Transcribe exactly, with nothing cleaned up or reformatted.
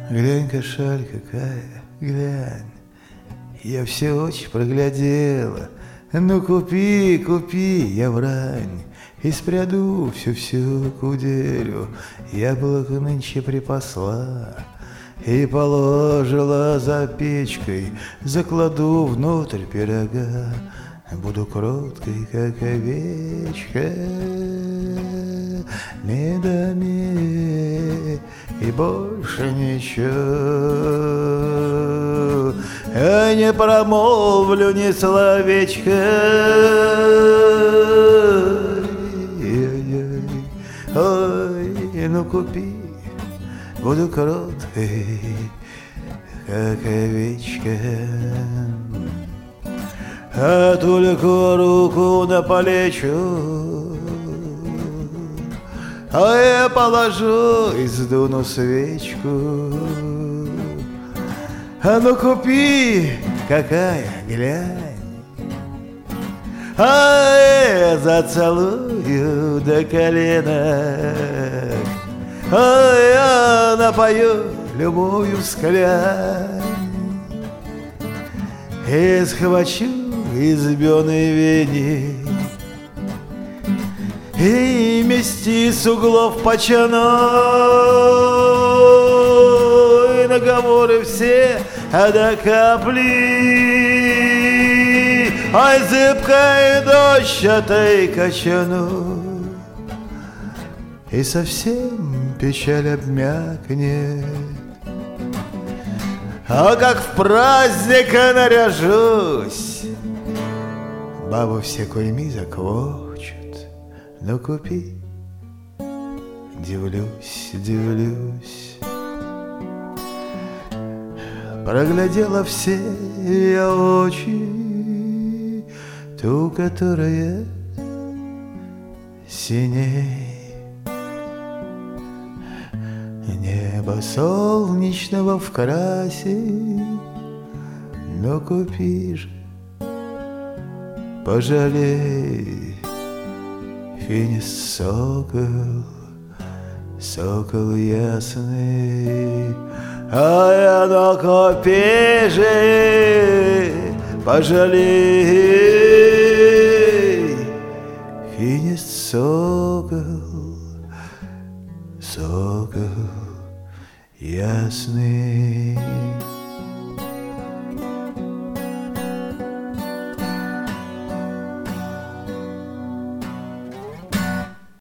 Глянь-ка, шаль какая, глянь, я все очи проглядела. Ну купи, купи, я врань, и спряду всю-всю куделю. Яблоко нынче припасла и положила за печкой, закладу внутрь пирога. Буду кроткой, как овечка, медами и больше ничего. Я не промолвлю ни словечка. Ой, ну купи, буду кроткой, как овечка. А только руку на плечо, а я положу и сдуну свечку. А ну купи, какая, глянь, а я зацелую до колена, а я напою любую склянь и схвачу избённой вене и мести с углов почаной наговоры все до капли, ай зыбкая дождь этой качану, и совсем печаль обмякнет. А как в праздник наряжусь, бабу все куйми заквочут. Ну купи, дивлюсь, дивлюсь. Проглядела все я очи, ту, которая синей. Небо солнечного в красе, но купи же, пожалей. Финист сокол, сокол ясный, а я на купи же, пожалей. Финист сокол, сокол ясный.